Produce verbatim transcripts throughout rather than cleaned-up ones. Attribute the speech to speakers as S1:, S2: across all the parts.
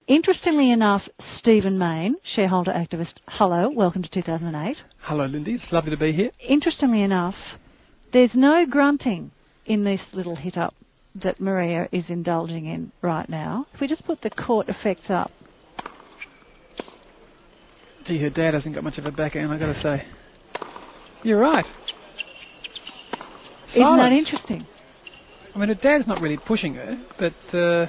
S1: Interestingly enough, Stephen Mayne, shareholder activist, hello, welcome to two thousand eight.
S2: Hello, Lindy. It's lovely to be here.
S1: Interestingly enough, there's no grunting in this little hit-up that Maria is indulging in right now. If we just put the court effects up.
S2: Gee, her dad hasn't got much of a backhand, I've got to say. You're right.
S1: Silence. Isn't that interesting?
S2: I mean, her dad's not really pushing her, but... Uh,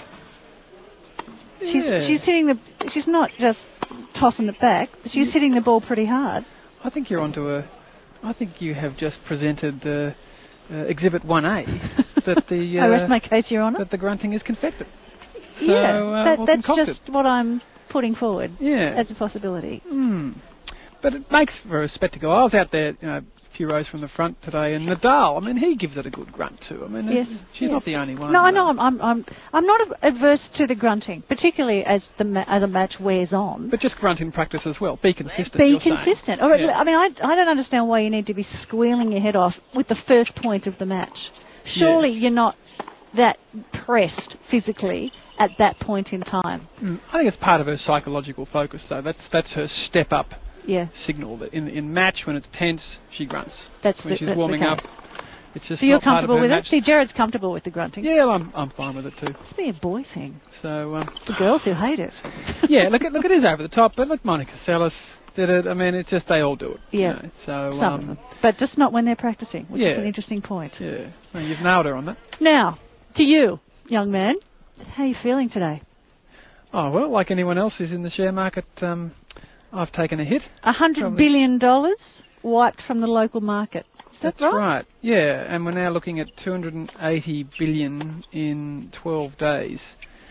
S1: she's
S2: yeah.
S1: she's hitting the... She's not just tossing it back. She's yeah. hitting the ball pretty hard.
S2: I think you're onto a... I think you have just presented uh, uh, Exhibit one A that the... Uh,
S1: I rest my case, Your Honour.
S2: That the grunting is confected. So,
S1: yeah,
S2: uh,
S1: that,
S2: well,
S1: that's
S2: concocted.
S1: just what I'm putting forward
S2: yeah.
S1: as a possibility.
S2: Mm. But it makes for a spectacle. I was out there, you know, a few rows from the front today, and Nadal, I mean, he gives it a good grunt too. I mean,
S1: yes,
S2: she's
S1: yes.
S2: not the only one.
S1: No, I know. I'm, I'm, I'm, I'm not adverse to the grunting, particularly as the ma- as a match wears on.
S2: But just grunt in practice as well. Be consistent.
S1: Be
S2: you're
S1: consistent.
S2: Saying.
S1: Or,
S2: yeah.
S1: I mean, I, I don't understand why you need to be squealing your head off with the first point of the match. Surely
S2: yes.
S1: you're not that pressed physically at that point in time.
S2: Mm, I think it's part of her psychological focus, though. That's that's her step up.
S1: Yeah.
S2: Signal that in in match when it's tense, she grunts.
S1: That's
S2: when
S1: the,
S2: she's
S1: that's
S2: warming
S1: the
S2: up.
S1: case.
S2: It's just
S1: so you're
S2: not part
S1: comfortable
S2: of her
S1: with
S2: match.
S1: it? See, Jared's comfortable with the grunting.
S2: Yeah, well, I'm I'm fine with it too.
S1: Must be a boy thing.
S2: So um,
S1: it's the girls who hate it.
S2: yeah, look at look it is over the top, but look, Monica Seles did it. I mean, it's just they all do it.
S1: Yeah.
S2: You know, so
S1: some
S2: um,
S1: of them, but just not when they're practicing, which
S2: yeah.
S1: is an interesting point.
S2: Yeah, well, you've nailed her on that.
S1: Now, to you, young man, how are you feeling today?
S2: Oh, well, like anyone else who's in the share market, um, I've taken a hit.
S1: A hundred billion dollars wiped from the local market. Is that
S2: That's
S1: right?
S2: right, yeah, and we're now looking at two hundred eighty billion in twelve days.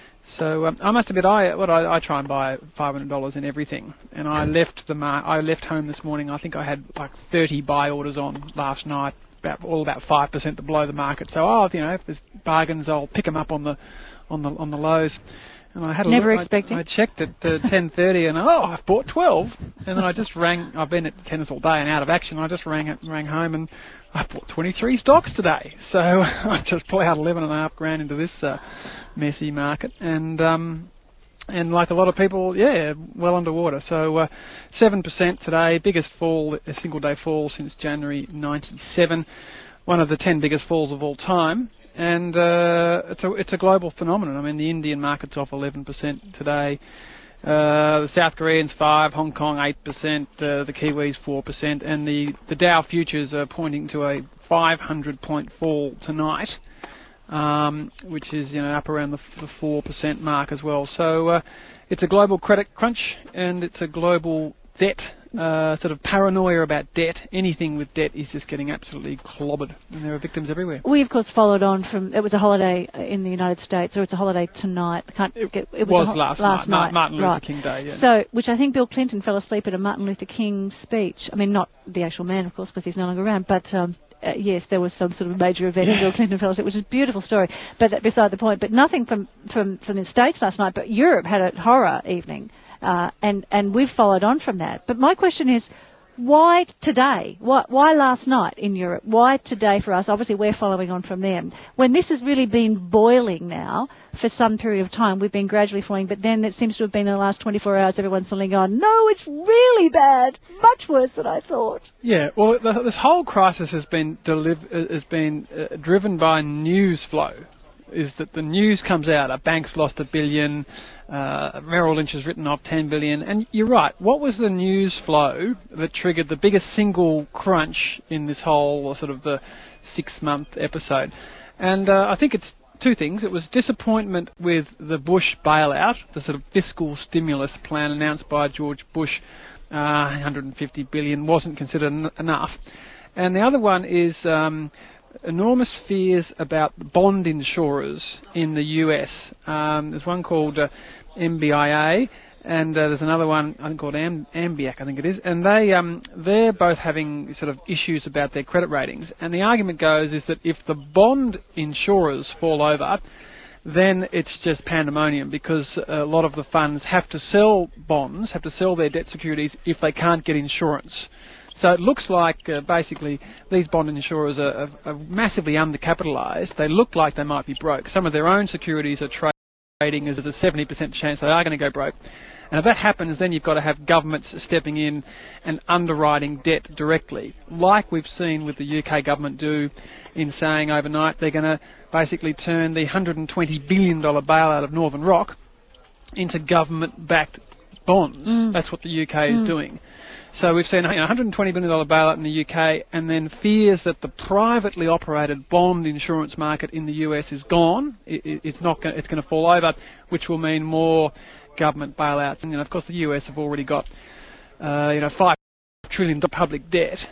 S2: So um, I must admit, I what I, I try and buy five hundred dollars in everything, and I left the mar- I left home this morning. I think I had like thirty buy orders on last night, about all about five percent below the market. So oh, you know, if there's bargains, I'll pick them up on the on the on the lows. And I had a
S1: Never
S2: look.
S1: expecting.
S2: I, I checked at uh, ten thirty, and oh, I've bought twelve. And then I just rang. I've been at tennis all day and out of action. I just rang it, rang home, and I bought twenty-three stocks today. So I just ploughed eleven and a half grand into this uh, messy market, and um, and like a lot of people, yeah, well underwater. So uh, seven percent today, biggest fall, a single day fall since January ninety-seven. One of the ten biggest falls of all time. And uh, it's a it's a global phenomenon. I mean, the Indian market's off eleven percent today. Uh, the South Koreans five, Hong Kong eight percent, uh, the Kiwis four percent, and the, the Dow futures are pointing to a five hundred point fall tonight, um, which is you know up around the, the four percent mark as well. So uh, it's a global credit crunch, and it's a global debt. Uh, sort of paranoia about debt. Anything with debt is just getting absolutely clobbered, and there are victims everywhere.
S1: We, of course, followed on from. It was a holiday in the United States, or it's a holiday tonight. I can't
S2: it,
S1: get, it
S2: was,
S1: was a,
S2: last,
S1: last
S2: night,
S1: night.
S2: Martin Luther
S1: right.
S2: King Day. Yeah.
S1: So, which I think Bill Clinton fell asleep at a Martin Luther King speech. I mean, not the actual man, of course, because he's no longer around, but. Um, Uh, yes, there was some sort of major event in Bill Clinton fell asleep, which is a beautiful story, but that beside the point. But nothing from, from, from the States last night, but Europe had a horror evening, uh, and, and we've followed on from that. But my question is, why today? Why, why last night in Europe? Why today for us? Obviously, we're following on from them. When this has really been boiling now for some period of time, we've been gradually falling, but then it seems to have been in the last twenty-four hours, everyone's suddenly gone, no, it's really bad, much worse than I thought.
S2: Yeah, well, the, this whole crisis has been deliv- has been uh, driven by news flow. Is that the news comes out, a bank's lost a billion, uh, Merrill Lynch has written off ten billion, and you're right, what was the news flow that triggered the biggest single crunch in this whole sort of the six-month episode? And uh, I think it's two things. It was disappointment with the Bush bailout, the sort of fiscal stimulus plan announced by George Bush, uh, one hundred fifty billion wasn't considered en- enough. And the other one is um, enormous fears about bond insurers in the U S. Um, there's one called uh, M B I A, and uh, there's another one I think called Am- Ambiac, I think it is, and they um, they're both having sort of issues about their credit ratings. And the argument goes is that if the bond insurers fall over, then it's just pandemonium, because a lot of the funds have to sell bonds, have to sell their debt securities if they can't get insurance. So it looks like uh, basically these bond insurers are, are, are massively undercapitalised. They look like they might be broke. Some of their own securities are trading rating is a seventy percent chance they are going to go broke. And if that happens, then you've got to have governments stepping in and underwriting debt directly, like we've seen with the U K government do in saying overnight they're going to basically turn the one hundred twenty billion dollars bailout of Northern Rock into government-backed bonds.
S1: Mm.
S2: That's what the U K is
S1: Mm.
S2: doing. So we've seen a one hundred twenty billion dollars bailout in the U K, and then fears that the privately operated bond insurance market in the U S is gone. It, it, it's not. Gonna, it's going to fall over, which will mean more government bailouts. And you know, of course, the U S have already got uh, you know five trillion dollars public debt.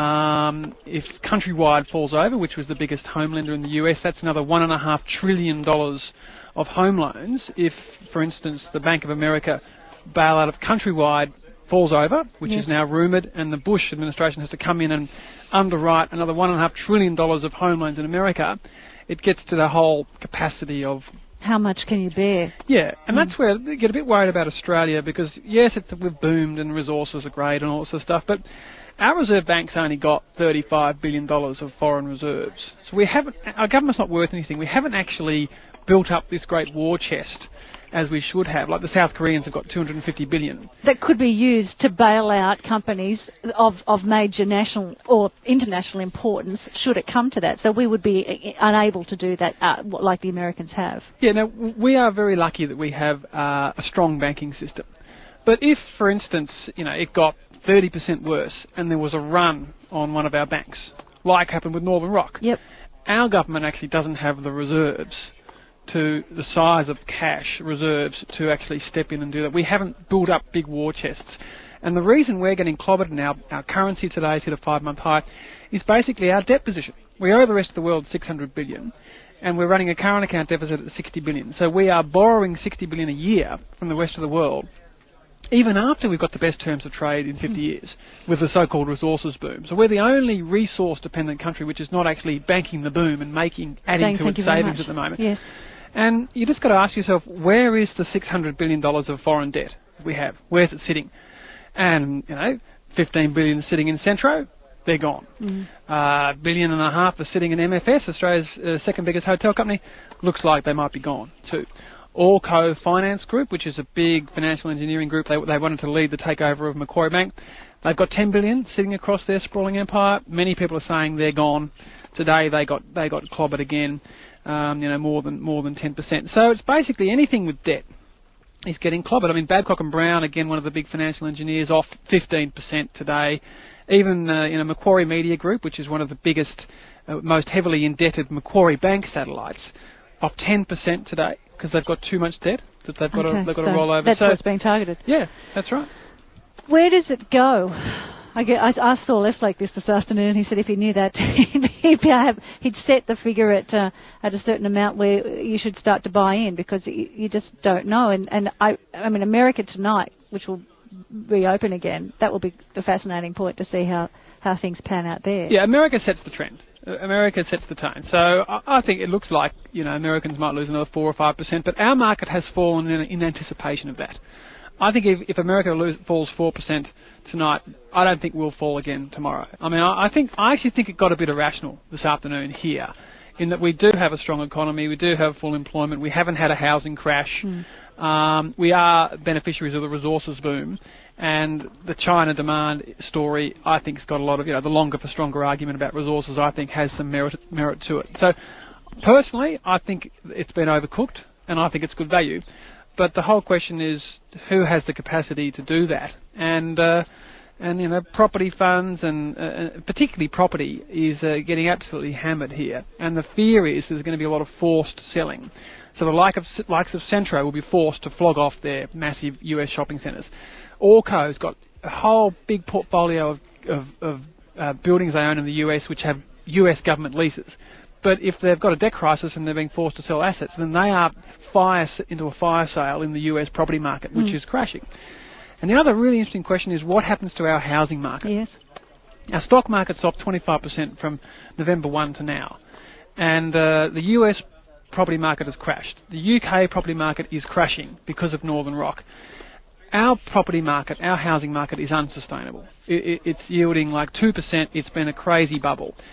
S2: Um, if Countrywide falls over, which was the biggest home lender in the U S, that's another one and a half trillion dollars of home loans. If, for instance, the Bank of America bailout of Countrywide falls over, which
S1: yes.
S2: is now rumoured, and the Bush administration has to come in and underwrite another one and a half trillion dollars of home loans in America, it gets to the whole capacity of
S1: how much can you bear?
S2: Yeah, and
S1: mm.
S2: that's where they get a bit worried about Australia, because yes, it's, we've boomed and resources are great and all that sort of stuff, but our Reserve Bank's only got thirty-five billion dollars of foreign reserves. So we haven't, our government's not worth anything. We haven't actually built up this great war chest as we should have. Like the South Koreans have got two hundred fifty billion dollars.
S1: That could be used to bail out companies of, of major national or international importance should it come to that. So we would be unable to do that uh, like the Americans have.
S2: Yeah, now we are very lucky that we have uh, a strong banking system. But if, for instance, you know, it got thirty percent worse and there was a run on one of our banks, like happened with Northern Rock,
S1: yep.
S2: our government actually doesn't have the reserves to the size of cash reserves to actually step in and do that. We haven't built up big war chests. And the reason we're getting clobbered and our, our currency today has hit a five-month high is basically our debt position. We owe the rest of the world six hundred billion dollars, and we're running a current account deficit at sixty billion dollars. So we are borrowing sixty billion dollars a year from the rest of the world, even after we've got the best terms of trade in fifty years with the so-called resources boom. So we're the only resource-dependent country which is not actually banking the boom and making adding
S1: Saying
S2: to its savings at the moment.
S1: Yes.
S2: And you just got to ask yourself, where is the six hundred billion dollars of foreign debt we have? Where's it sitting? And, you know, fifteen billion dollars sitting in Centro, they're gone.
S1: Mm.
S2: Uh, billion and a half is sitting in M F S, Australia's uh, second biggest hotel company. Looks like they might be gone too. Allco Finance Group, which is a big financial engineering group, they, they wanted to lead the takeover of Macquarie Bank. They've got ten billion dollars sitting across their sprawling empire. Many people are saying they're gone. Today they got they got clobbered again. Um, you know, more than more than ten percent. So it's basically anything with debt is getting clobbered. I mean, Babcock and Brown, again, one of the big financial engineers, off fifteen percent today. Even uh, you know, Macquarie Media Group, which is one of the biggest, uh, most heavily indebted Macquarie Bank satellites, off ten percent today because they've got too much debt that they've got
S1: okay,
S2: to they've got
S1: so
S2: to roll over.
S1: That's
S2: so,
S1: what's being targeted.
S2: Yeah, that's right.
S1: Where does it go? I, get, I asked Saul Eslake this this afternoon. He said if he knew that, he'd, have, he'd set the figure at uh, at a certain amount where you should start to buy in, because you, you just don't know. And, and I, I mean, America tonight, which will reopen again, that will be the fascinating point to see how, how things pan out there.
S2: Yeah, America sets the trend. America sets the tone. So I, I think it looks like, you know, Americans might lose another four or five percent, but our market has fallen in, in anticipation of that. I think if, if America lose, falls four percent tonight, I don't think we'll fall again tomorrow. I mean, I, I think I actually think it got a bit irrational this afternoon here, in that we do have a strong economy, we do have full employment, we haven't had a housing crash, mm. um, we are beneficiaries of the resources boom, and the China demand story, I think, has got a lot of, you know, the longer for stronger argument about resources, I think, has some merit merit to it. So, personally, I think it's been overcooked, and I think it's good value. But the whole question is, who has the capacity to do that? And, uh, and you know, property funds, and uh, particularly property, is uh, getting absolutely hammered here. And the fear is there's going to be a lot of forced selling. So the like of, likes of Centro will be forced to flog off their massive U S shopping centres. Allco's got a whole big portfolio of, of, of uh, buildings they own in the U S which have U S government leases. But if they've got a debt crisis and they're being forced to sell assets, then they are fire into a fire sale in the U S property market, which mm. is crashing. And the other really interesting question is, what happens to our housing market?
S1: Yes.
S2: Our stock market's up twenty-five percent from November first to now. And uh, the U S property market has crashed. The U K property market is crashing because of Northern Rock. Our property market, our housing market, is unsustainable. It, it, it's yielding like two percent. It's been a crazy bubble.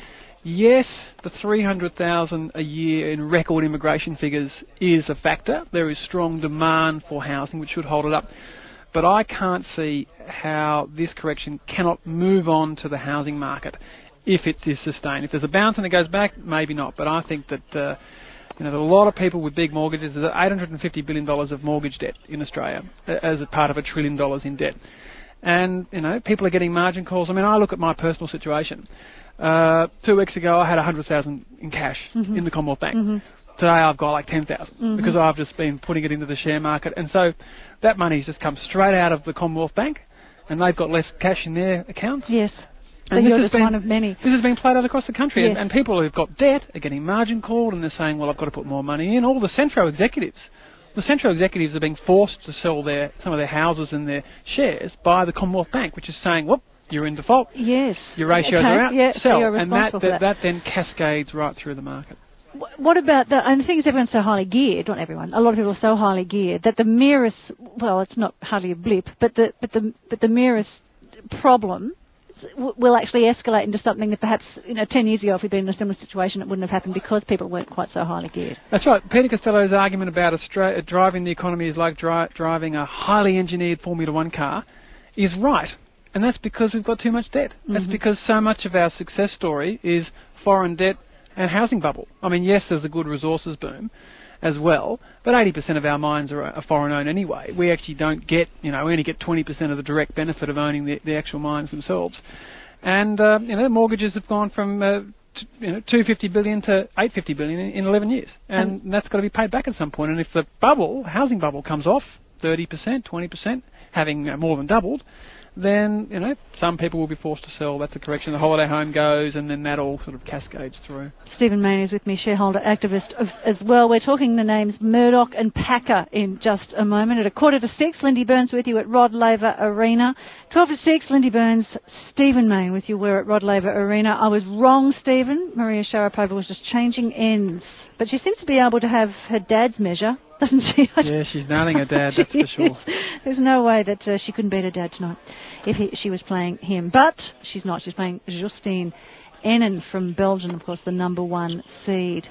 S2: Yes, the three hundred thousand a year in record immigration figures is a factor. There is strong demand for housing, which should hold it up. But I can't see how this correction cannot move on to the housing market if it is sustained. If there's a bounce and it goes back, maybe not. But I think that uh, you know, there are a lot of people with big mortgages. There's eight hundred fifty billion dollars of mortgage debt in Australia as a part of a trillion dollars in debt. And, you know, people are getting margin calls. I mean, I look at my personal situation. Uh, two weeks ago, I had one hundred thousand in cash mm-hmm. in the Commonwealth Bank. Mm-hmm. Today, I've got like ten thousand mm-hmm. because I've just been putting it into the share market. And so that money's just come straight out of the Commonwealth Bank, and they've got less cash in their accounts.
S1: Yes. So
S2: and
S1: you're just been, one of many.
S2: This has been played out across the country.
S1: Yes.
S2: And, and people who've got debt are getting margin called, and they're saying, well, I've got to put more money in. All the Centro executives. The Centro executives are being forced to sell their some of their houses and their shares by the Commonwealth Bank, which is saying, whoop, you're in default.
S1: Yes.
S2: Your ratios
S1: okay.
S2: are out.
S1: Yeah,
S2: sell.
S1: So you're
S2: and that,
S1: for
S2: that,
S1: that.
S2: that then cascades right through the market.
S1: What about the, and the thing is everyone's so highly geared, not everyone, a lot of people are so highly geared that the merest, well, it's not hardly a blip, but the, but the, but the merest problem will actually escalate into something that perhaps, you know, ten years ago, if we'd been in a similar situation, it wouldn't have happened because people weren't quite so highly geared.
S2: That's right. Peter Costello's argument about Australia, driving the economy is like dri- driving a highly engineered Formula One car is right. And that's because we've got too much debt. Mm-hmm. That's because so much of our success story is foreign debt and housing bubble. I mean, yes, there's a good resources boom as well, but eighty percent of our mines are, are foreign owned anyway. We actually don't get, you know, we only get twenty percent of the direct benefit of owning the, the actual mines themselves. And, uh, you know, mortgages have gone from, uh, t- you know, two hundred fifty billion to eight hundred fifty billion in, in eleven years. And um, that's got to be paid back at some point. And if the bubble, housing bubble comes off thirty percent, twenty percent, having uh, more than doubled, then, you know, some people will be forced to sell. That's the correction. The holiday home goes, and then that all sort of cascades through.
S1: Stephen Mayne is with me, shareholder activist of, as well. We're talking the names Murdoch and Packer in just a moment. At a quarter to six, Lindy Burns with you at Rod Laver Arena. twelve to six, Lindy Burns, Stephen Mayne with you. We're at Rod Laver Arena. I was wrong, Stephen. Maria Sharapova was just changing ends. But she seems to be able to have her dad's measure, doesn't she?
S2: Yeah, she's nailing her dad, that's for sure.
S1: Is. There's no way that uh, she couldn't beat her dad tonight if he, she was playing him. But she's not. She's playing Justine Henin from Belgium, of course, the number one seed.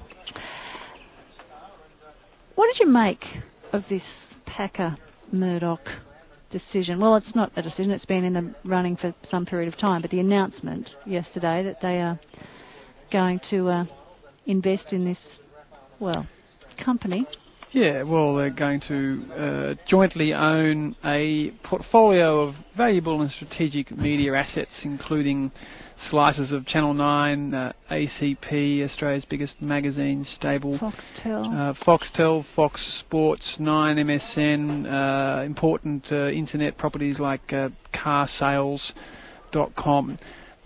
S1: What did you make of this Packer-Murdoch decision? Well, it's not a decision. It's been in the running for some period of time. But the announcement yesterday that they are going to uh, invest in this, well, company.
S2: Yeah, well, they're going to uh, jointly own a portfolio of valuable and strategic media assets, including slices of Channel nine, uh, A C P, Australia's biggest magazine stable,
S1: Foxtel,
S2: uh, Foxtel, Fox Sports, Nine, M S N, uh, important uh, internet properties like uh, car sales dot com.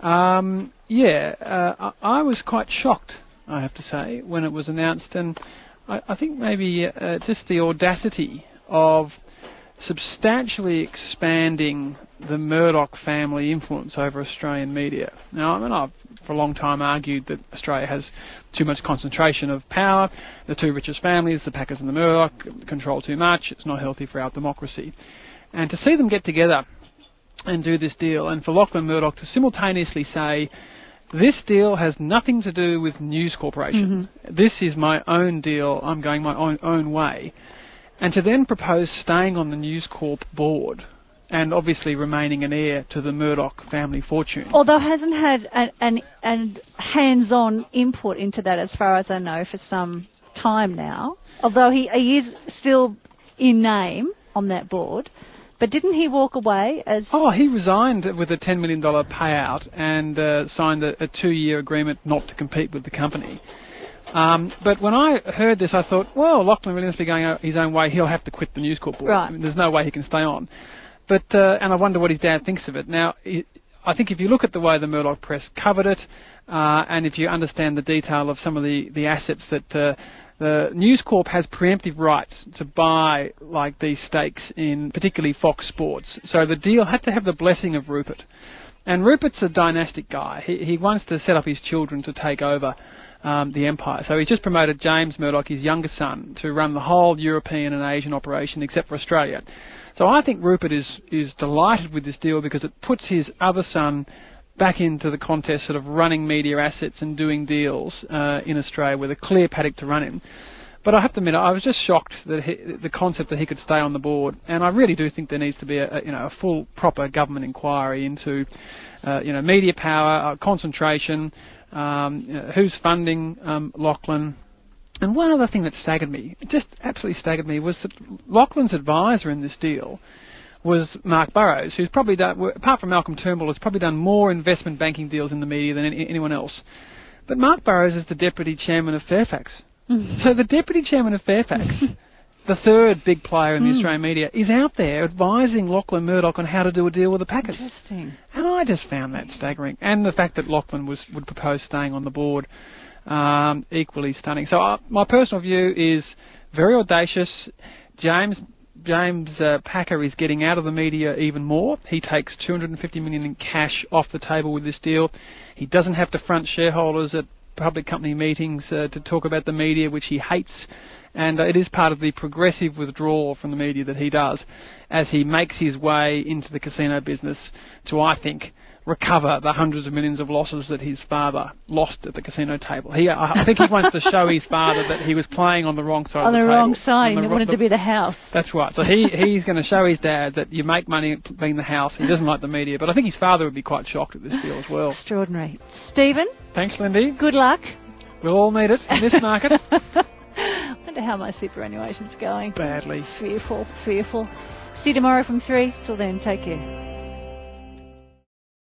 S2: Um, yeah, uh, I, I was quite shocked, I have to say, when it was announced, and I, I think maybe uh, just the audacity of substantially expanding the Murdoch family influence over Australian media. Now, I mean, I've for a long time argued that Australia has too much concentration of power. The two richest families, the Packers and the Murdoch, control too much. It's not healthy for our democracy. And to see them get together and do this deal, and for Lachlan Murdoch to simultaneously say, this deal has nothing to do with News Corporation. Mm-hmm. This is my own deal. I'm going my own, own way. And to then propose staying on the News Corp board and obviously remaining an heir to the Murdoch family fortune.
S1: Although hasn't had an, an, an hands-on input into that, as far as I know, for some time now. Although he, he is still in name on that board. But didn't he walk away as...
S2: Oh, he resigned with a ten million dollars payout and uh, signed a, a two-year agreement not to compete with the company. Um, but when I heard this, I thought, well, Lachlan Williams be going his own way. He'll have to quit the News Corp board.
S1: Right.
S2: I mean, there's no way he can stay on. But uh, and I wonder what his dad thinks of it. Now, he, I think if you look at the way the Murdoch press covered it, uh, and if you understand the detail of some of the, the assets that... Uh, The News Corp has preemptive rights to buy like these stakes in particularly Fox Sports. So the deal had to have the blessing of Rupert. And Rupert's a dynastic guy. He, he wants to set up his children to take over um, the empire. So he's just promoted James Murdoch, his younger son, to run the whole European and Asian operation except for Australia. So I think Rupert is, is delighted with this deal because it puts his other son back into the contest, sort of running media assets and doing deals uh, in Australia with a clear paddock to run in. But I have to admit, I was just shocked that he, the concept that he could stay on the board, and I really do think there needs to be a, a you know a full proper government inquiry into uh, you know media power, uh, concentration, um, you know, who's funding um, Lachlan. And one other thing that staggered me, it just absolutely staggered me, was that Lachlan's advisor in this deal was Mark Burrows, who's probably done, apart from Malcolm Turnbull, has probably done more investment banking deals in the media than any, anyone else. But Mark Burrows is the deputy chairman of Fairfax. Mm. So the deputy chairman of Fairfax, the third big player in the mm. Australian media, is out there advising Lachlan Murdoch on how to do a deal with the Packers.
S1: Interesting.
S2: And I just found that staggering. And the fact that Lachlan was would propose staying on the board, um, equally stunning. So uh, my personal view is very audacious. James James uh, Packer is getting out of the media even more. He takes two hundred fifty million dollars in cash off the table with this deal. He doesn't have to front shareholders at public company meetings uh, to talk about the media, which he hates. And uh, it is part of the progressive withdrawal from the media that he does as he makes his way into the casino business to, I think, recover the hundreds of millions of losses that his father lost at the casino table. He, I think he wants to show his father that he was playing on the wrong side
S1: on
S2: of the,
S1: the
S2: table.
S1: wrong side, and he wanted
S2: the,
S1: to be the house.
S2: That's right. So he, he's going to show his dad that you make money being the house. He doesn't like the media. But I think his father would be quite shocked at this deal as well.
S1: Extraordinary. Stephen?
S2: Thanks, Lindy.
S1: Good luck.
S2: We'll all need it in this market.
S1: I wonder how my superannuation's going.
S2: Badly.
S1: Fearful, fearful. See you tomorrow from three. Till then, take care.